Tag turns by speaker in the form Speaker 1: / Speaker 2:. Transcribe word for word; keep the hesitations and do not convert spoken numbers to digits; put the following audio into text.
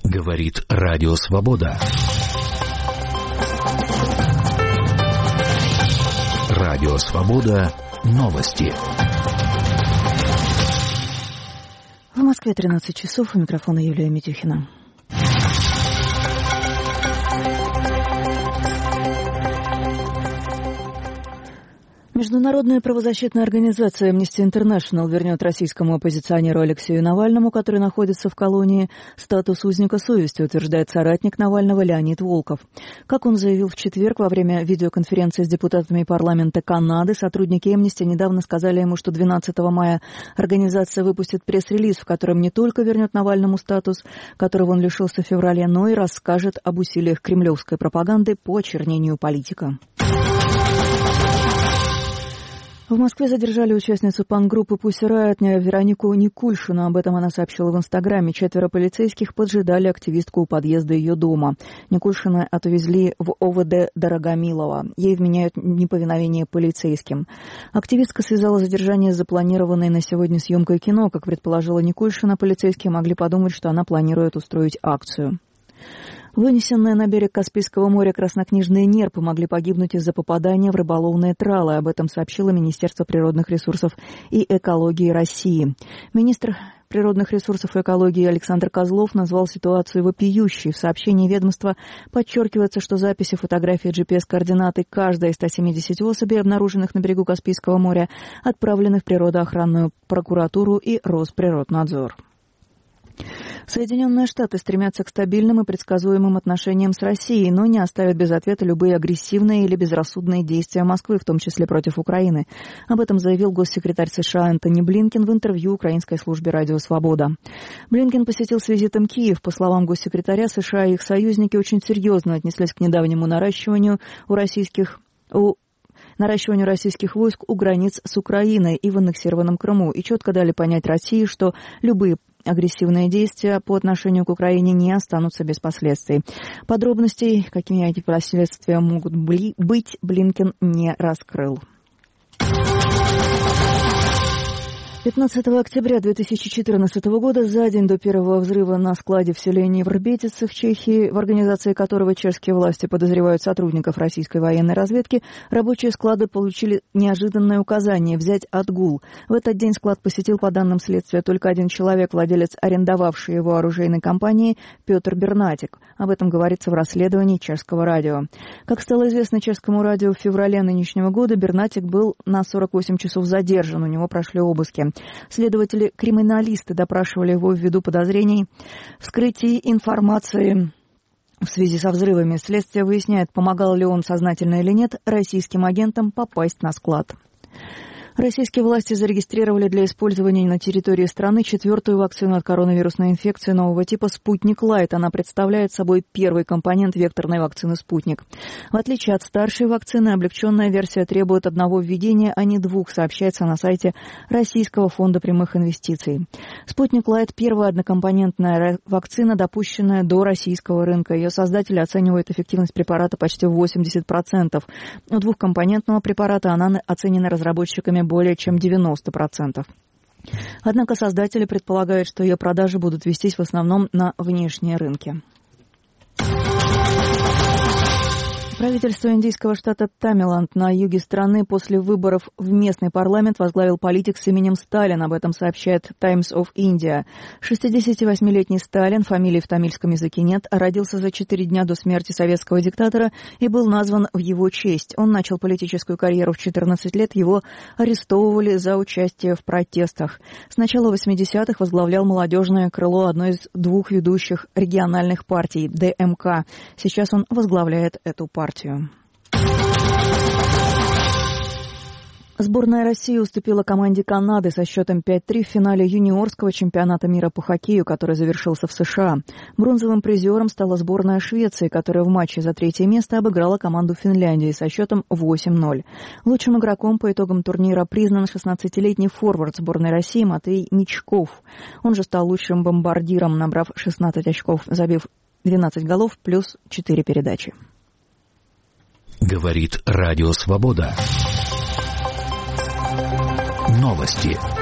Speaker 1: Говорит Радио Свобода. Радио Свобода. Новости.
Speaker 2: В Москве тринадцать часов. У микрофона Юлия Митюхина. Международная правозащитная организация Amnesty International вернет российскому оппозиционеру Алексею Навальному, который находится в колонии, статус узника совести, утверждает соратник Навального Леонид Волков. Как он заявил в четверг во время видеоконференции с депутатами парламента Канады, сотрудники Amnesty недавно сказали ему, что двенадцатого мая организация выпустит пресс-релиз, в котором не только вернет Навальному статус, которого он лишился в феврале, но и расскажет об усилиях кремлевской пропаганды по очернению политика. В Москве задержали участницу панк-группы Pussy Riot Веронику Никульшину. Об этом она сообщила в Инстаграме. Четверо полицейских поджидали активистку у подъезда ее дома. Никульшина отвезли в ОВД Дорогомилово. Ей вменяют неповиновение полицейским. Активистка связала задержание с запланированной на сегодня съемкой кино. Как предположила Никульшина, полицейские могли подумать, что она планирует устроить акцию. Вынесенные на берег Каспийского моря краснокнижные нерпы могли погибнуть из-за попадания в рыболовные тралы. Об этом сообщило Министерство природных ресурсов и экологии России. Министр природных ресурсов и экологии Александр Козлов назвал ситуацию вопиющей. В сообщении ведомства подчеркивается, что записи фотографии джи пи эс-координаты каждой из ста семидесяти особей, обнаруженных на берегу Каспийского моря, отправлены в природоохранную прокуратуру и Росприроднадзор. Соединенные Штаты стремятся к стабильным и предсказуемым отношениям с Россией, но не оставят без ответа любые агрессивные или безрассудные действия Москвы, в том числе против Украины. Об этом заявил госсекретарь США Антони Блинкен в интервью украинской службе «Радио Свобода». Блинкен посетил с визитом Киев. По словам госсекретаря, США и их союзники очень серьезно отнеслись к недавнему наращиванию у российских... у наращиванию российских войск у границ с Украиной и в аннексированном Крыму, и четко дали понять России, что любые агрессивные действия по отношению к Украине не останутся без последствий. Подробностей, какими эти последствия могут быть, Блинкен не раскрыл. пятнадцатого октября две тысячи четырнадцатого года, за день до первого взрыва на складе в селении Врбетице в Чехии, в организации которого чешские власти подозревают сотрудников российской военной разведки, рабочие склады получили неожиданное указание взять отгул. В этот день склад посетил, по данным следствия, только один человек, владелец арендовавшей его оружейной компании Петр Бернатик. Об этом говорится в расследовании чешского радио. Как стало известно чешскому радио, в феврале нынешнего года Бернатик был на сорок восемь часов задержан, у него прошли обыски. Следователи-криминалисты допрашивали его ввиду подозрений в вскрытии информации в связи со взрывами. Следствие выясняет, помогал ли он сознательно или нет российским агентам попасть на склад. Российские власти зарегистрировали для использования на территории страны четвертую вакцину от коронавирусной инфекции нового типа «Спутник Лайт». Она представляет собой первый компонент векторной вакцины «Спутник». В отличие от старшей вакцины, облегченная версия требует одного введения, а не двух, сообщается на сайте Российского фонда прямых инвестиций. «Спутник Лайт» — первая однокомпонентная вакцина, допущенная до российского рынка. Ее создатели оценивают эффективность препарата почти в восемьдесят процентов. У двухкомпонентного препарата она оценена разработчиками более чем девяносто процентов. Однако создатели предполагают, что ее продажи будут вестись в основном на внешние рынки. Правительство индийского штата Тамиланд на юге страны после выборов в местный парламент возглавил политик с именем Сталин. Об этом сообщает Times of India. шестидесятивосьмилетний Сталин, фамилии в тамильском языке нет, родился за четыре дня до смерти советского диктатора и был назван в его честь. Он начал политическую карьеру в четырнадцать лет, его арестовывали за участие в протестах. С начала восьмидесятых возглавлял молодежное крыло одной из двух ведущих региональных партий – Дэ Эм Ка. Сейчас он возглавляет эту партию. Сборная России уступила команде Канады со счетом пять-три в финале юниорского чемпионата мира по хоккею, который завершился в США. Бронзовым призером стала сборная Швеции, которая в матче за третье место обыграла команду Финляндии со счетом восемь ноль. Лучшим игроком по итогам турнира признан шестнадцатилетний форвард сборной России Матвей Ничков. Он же стал лучшим бомбардиром, набрав шестнадцать очков, забив двенадцать голов плюс четыре передачи.
Speaker 1: Говорит Радио Свобода. Новости.